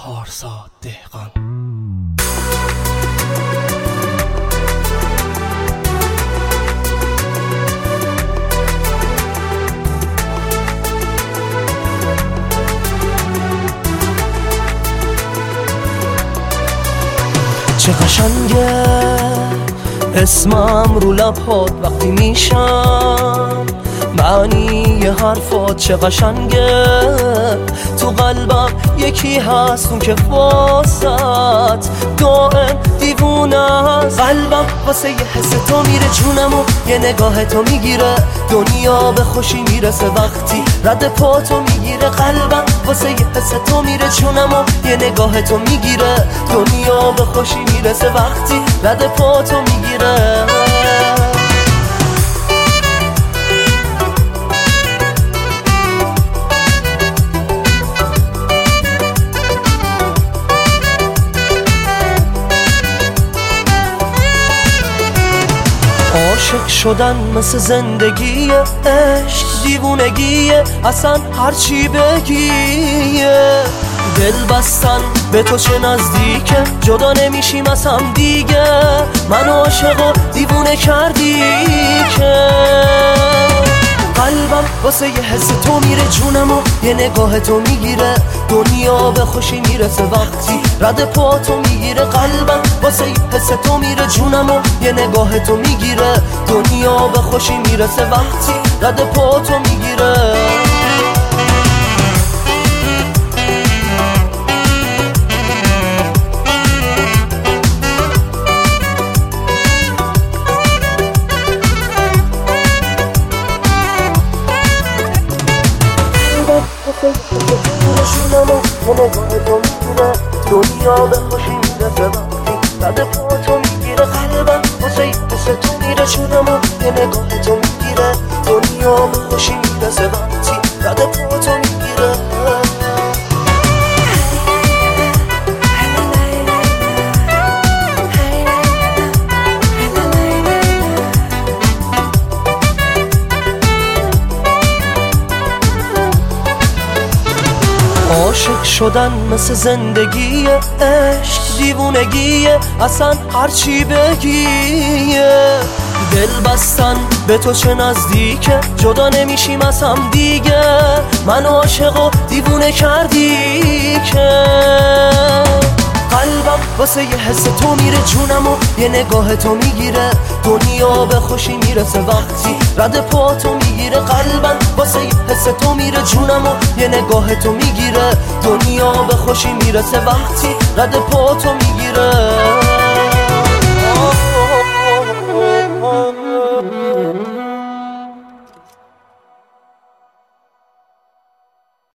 پارسا دهقان. چه قشنگه اسمم رو لبات وقتی میشم، معنی حرفات چه قشنگه، تو قلبم یکی هست اون که واسط دائم دیوونه است. قلبم واسه یه حس تو میره، جونمو یه نگاه تو میگیره، دنیا به خوشی میرسه وقتی رد پا تو میگیره. قلبم واسه یه حس تو میره، جونمو یه نگاه تو میگیره، دنیا به خوشی میرسه وقتی رد پا تو میگیره. عاشق شدن مثل زندگی، عشق دیوونگیه، اصلا هرچی بگی. دل بستن به تو چه نزدیکه، جدا نمیشیم از هم دیگه، من عاشق و دیوونه کردی که. قلبم واسه یه حس تو میره، جونمو یه نگاه تو میگیره، دنیا به خوشی میرسه وقتی رد پا تو میگیره. قلبم واسه یه حس تو میره، جونمو یه نگاه تو میگیره، دنیا به خوشی میرسه وقتی رد پا تو میگیره. جونمو یه نگاه تو میگیره، دنیا به خوشی میرسه وقتی رد پا تو میگیره. قلبم واسه یه حس تو میره، جونمو یه نگاه تو میگیره، دنیا به خوشی میرسه وقتی رد پا تو میگیره. عاشق شدن مثل زندگی، عشق دیوونگیه، اصلا هرچی بگی. دل بستن به تو چه نزدیکه، جدا نمیشیم از هم دیگه، من عاشق و دیوونه کردی که. قلبم واسه یه حس تو میره، جونمو یه نگاه تو میگیره، دنیا به خوشی میرسه وقتی رد پا تو میگیره. قلبم واسه یه حس تو میره، جونمو یه نگاه تو میگیره، دنیا به خوشی میرسه وقتی رد پا تو میگیره.